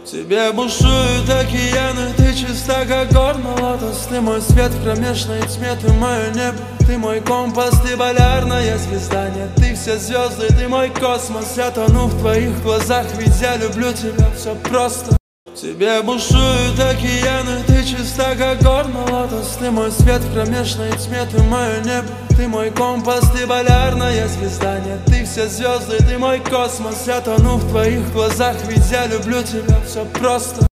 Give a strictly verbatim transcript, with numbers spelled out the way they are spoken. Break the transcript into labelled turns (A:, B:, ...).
A: Тебе бушуют океаны, ты чиста, как горный лотос. Ты мой свет в кромешной тьме, ты мое небо, ты мой компас, ты полярная звезда. Нет, ты все звезды, ты мой космос. Я тону в твоих глазах, ведь я люблю тебя, все просто. Тебе бушуют океаны, ты чиста, как горный лотос. Ты мой свет в кромешной тьме, ты мое небо, ты мой компас, ты полярная звезда. Нет, ты все звезды, ты мой космос. Я тону в твоих глазах, ведь я люблю тебя, все просто.